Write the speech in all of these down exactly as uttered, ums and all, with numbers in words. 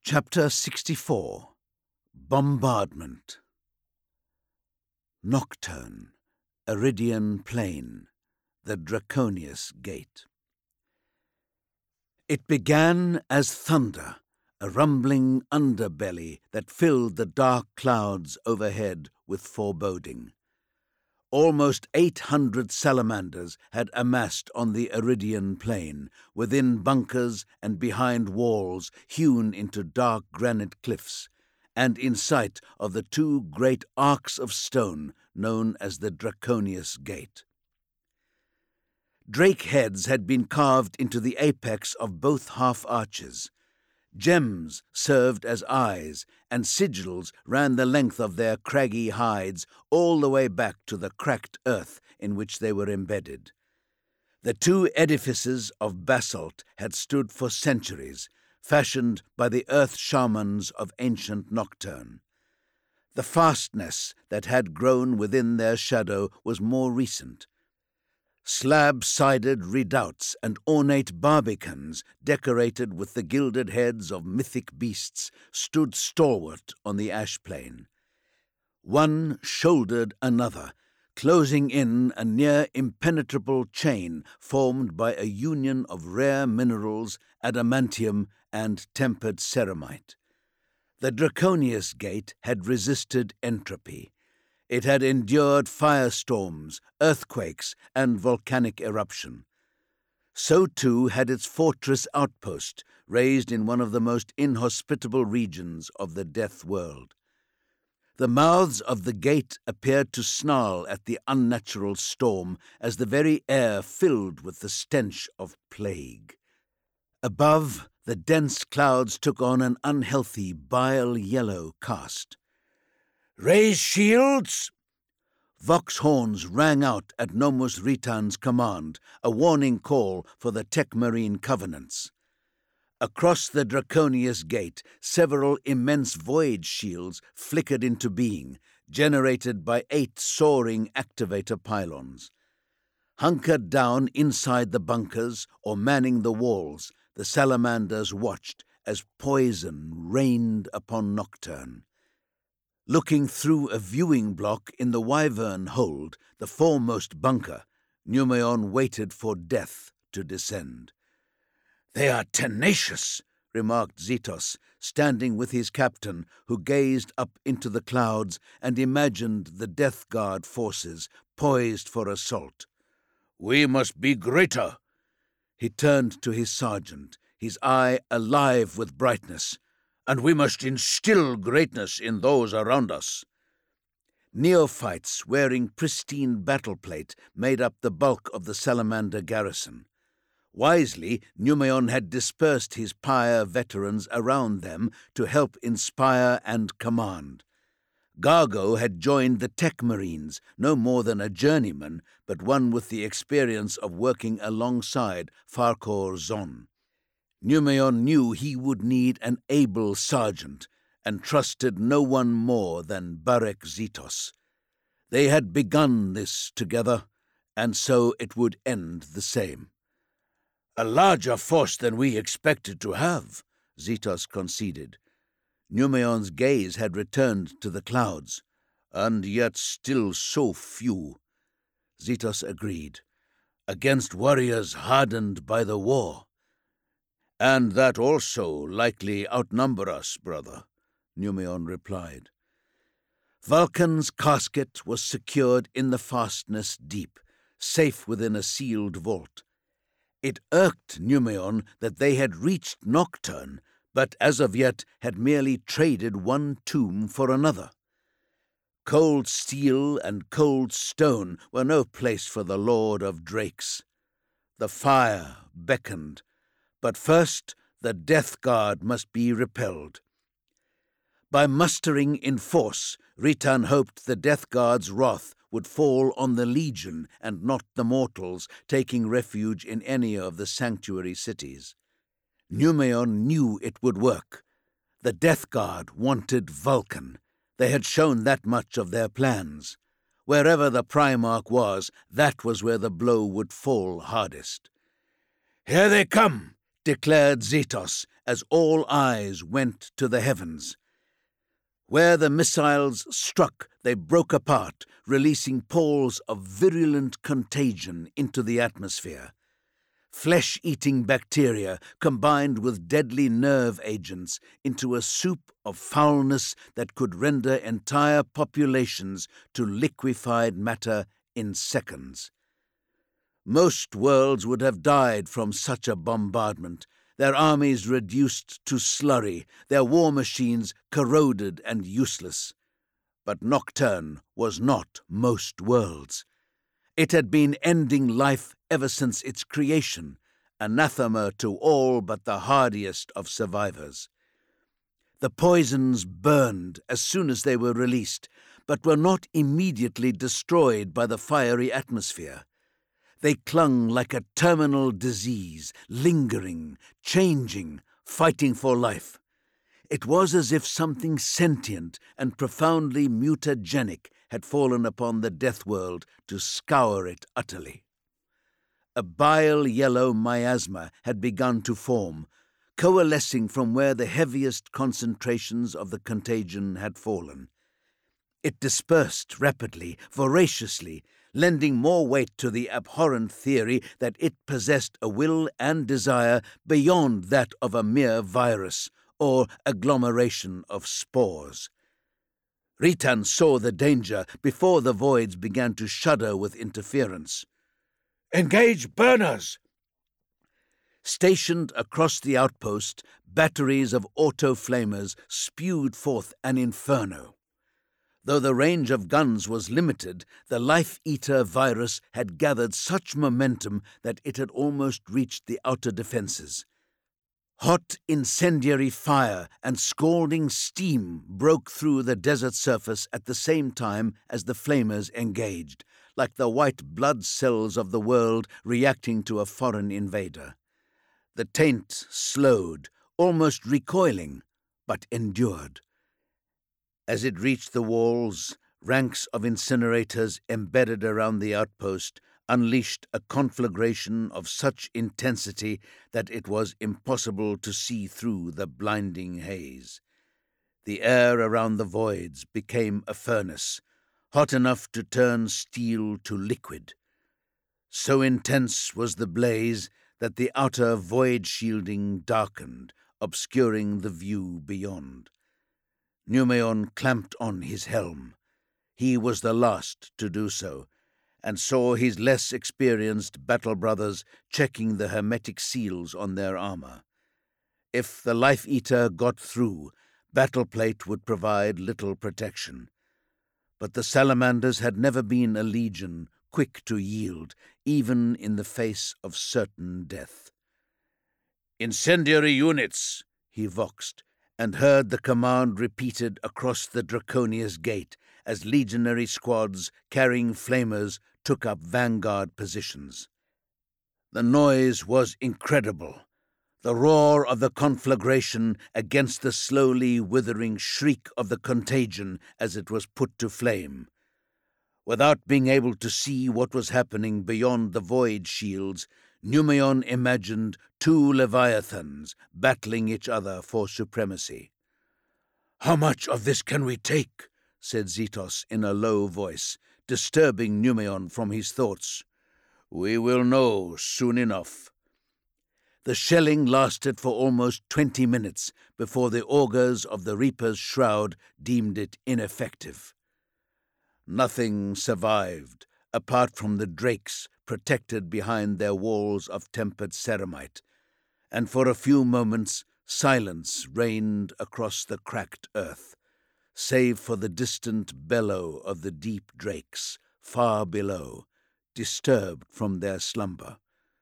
Chapter sixty-four. Bombardment. Nocturne, Aridian Plain, the Draconius Gate. It began as thunder, a rumbling underbelly that filled the dark clouds overhead with foreboding. Almost eight hundred salamanders had amassed on the Aridian plain, within bunkers and behind walls hewn into dark granite cliffs, and in sight of the two great arcs of stone known as the Draconius Gate. Drake heads had been carved into the apex of both half-arches. Gems served as eyes, and sigils ran the length of their craggy hides all the way back to the cracked earth in which they were embedded. The two edifices of basalt had stood for centuries, fashioned by the earth shamans of ancient Nocturne. The fastness that had grown within their shadow was more recent. Slab-sided redoubts and ornate barbicans, decorated with the gilded heads of mythic beasts, stood stalwart on the ash plain. One shouldered another, closing in a near impenetrable chain formed by a union of rare minerals, adamantium, and tempered ceramite. The Draconius Gate had resisted entropy. It had endured firestorms, earthquakes, and volcanic eruption. So too had its fortress outpost, raised in one of the most inhospitable regions of the Death World. The mouths of the gate appeared to snarl at the unnatural storm as the very air filled with the stench of plague. Above, the dense clouds took on an unhealthy bile-yellow cast. "Raise shields!" Vox horns rang out at Nomus Ritan's command, a warning call for the Techmarine covenants. Across the Draconius Gate, several immense void shields flickered into being, generated by eight soaring activator pylons. Hunkered down inside the bunkers or manning the walls, the salamanders watched as poison rained upon Nocturne. Looking through a viewing block in the Wyvern hold, the foremost bunker, Numeon waited for death to descend. "They are tenacious," remarked Zetos, standing with his captain, who gazed up into the clouds and imagined the Death Guard forces poised for assault. "We must be greater." He turned to his sergeant, his eye alive with brightness. "And we must instill greatness in those around us." Neophytes wearing pristine battle plate made up the bulk of the salamander garrison. Wisely, Numeon had dispersed his pyre veterans around them to help inspire and command. Gargo had joined the Techmarines, no more than a journeyman, but one with the experience of working alongside Farkor Zon. Numeon knew he would need an able sergeant, and trusted no one more than Barek Zetos. They had begun this together, and so it would end the same. "A larger force than we expected to have," Zetos conceded. Numeon's gaze had returned to the clouds. "And yet still so few." Zetos agreed. "Against warriors hardened by the war." "And that also likely outnumber us, brother," Numeon replied. Vulcan's casket was secured in the fastness deep, safe within a sealed vault. It irked Numeon that they had reached Nocturne, but as of yet had merely traded one tomb for another. Cold steel and cold stone were no place for the Lord of Drakes. The fire beckoned. But first, the Death Guard must be repelled. By mustering in force, Ritan hoped the Death Guard's wrath would fall on the Legion and not the mortals taking refuge in any of the sanctuary cities. Numeon knew it would work. The Death Guard wanted Vulcan. They had shown that much of their plans. Wherever the Primarch was, that was where the blow would fall hardest. "Here they come!" declared Zetos, as all eyes went to the heavens. Where the missiles struck, they broke apart, releasing pools of virulent contagion into the atmosphere. Flesh-eating bacteria combined with deadly nerve agents into a soup of foulness that could render entire populations to liquefied matter in seconds. Most worlds would have died from such a bombardment, their armies reduced to slurry, their war machines corroded and useless. But Nocturne was not most worlds. It had been ending life ever since its creation, anathema to all but the hardiest of survivors. The poisons burned as soon as they were released, but were not immediately destroyed by the fiery atmosphere. They clung like a terminal disease, lingering, changing, fighting for life. It was as if something sentient and profoundly mutagenic had fallen upon the death world to scour it utterly. A bile-yellow miasma had begun to form, coalescing from where the heaviest concentrations of the contagion had fallen. It dispersed rapidly, voraciously, lending more weight to the abhorrent theory that it possessed a will and desire beyond that of a mere virus or agglomeration of spores. Ritan saw the danger before the voids began to shudder with interference. "Engage burners!" Stationed across the outpost, batteries of auto-flamers spewed forth an inferno. Though the range of guns was limited, the Life-Eater virus had gathered such momentum that it had almost reached the outer defenses. Hot incendiary fire and scalding steam broke through the desert surface at the same time as the flamers engaged, like the white blood cells of the world reacting to a foreign invader. The taint slowed, almost recoiling, but endured. As it reached the walls, ranks of incinerators embedded around the outpost unleashed a conflagration of such intensity that it was impossible to see through the blinding haze. The air around the voids became a furnace, hot enough to turn steel to liquid. So intense was the blaze that the outer void shielding darkened, obscuring the view beyond. Numeon clamped on his helm. He was the last to do so, and saw his less experienced battle brothers checking the hermetic seals on their armor. If the Life-Eater got through, Battleplate would provide little protection. But the salamanders had never been a legion quick to yield, even in the face of certain death. "Incendiary units," he voxed, and heard the command repeated across the Draconia's gate as legionary squads carrying flamers took up vanguard positions. The noise was incredible, the roar of the conflagration against the slowly withering shriek of the contagion as it was put to flame. Without being able to see what was happening beyond the void shields, Numeon imagined two leviathans battling each other for supremacy. "How much of this can we take?" said Zetos in a low voice, disturbing Numeon from his thoughts. "We will know soon enough." The shelling lasted for almost twenty minutes before the augurs of the Reaper's Shroud deemed it ineffective. Nothing survived, apart from the drakes protected behind their walls of tempered ceramite, and for a few moments silence reigned across the cracked earth, save for the distant bellow of the deep drakes far below, disturbed from their slumber.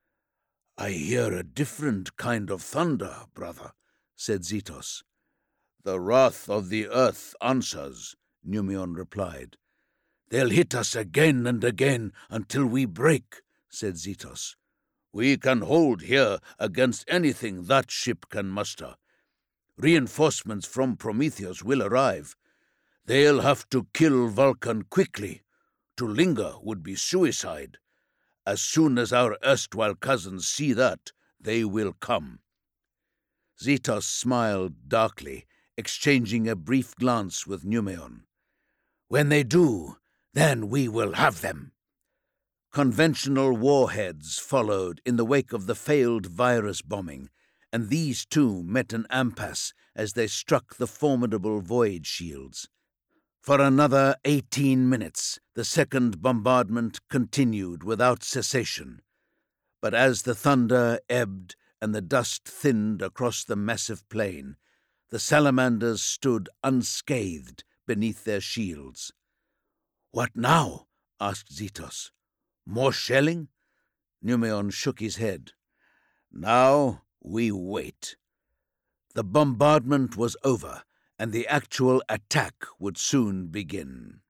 "I hear a different kind of thunder, brother," said Zetos. "The wrath of the earth answers," Numeon replied. "They'll hit us again and again until we break," said Zetos. "We can hold here against anything that ship can muster. Reinforcements from Prometheus will arrive. They'll have to kill Vulcan quickly. To linger would be suicide. As soon as our erstwhile cousins see that, they will come." Zetos smiled darkly, exchanging a brief glance with Numeon. "When they do, then we will have them." Conventional warheads followed in the wake of the failed virus bombing, and these too met an impasse as they struck the formidable void shields. For another eighteen minutes, the second bombardment continued without cessation. But as the thunder ebbed and the dust thinned across the massive plain, the salamanders stood unscathed beneath their shields. "What now?" asked Zetos. "More shelling?" Numeon shook his head. "Now we wait." The bombardment was over, and the actual attack would soon begin.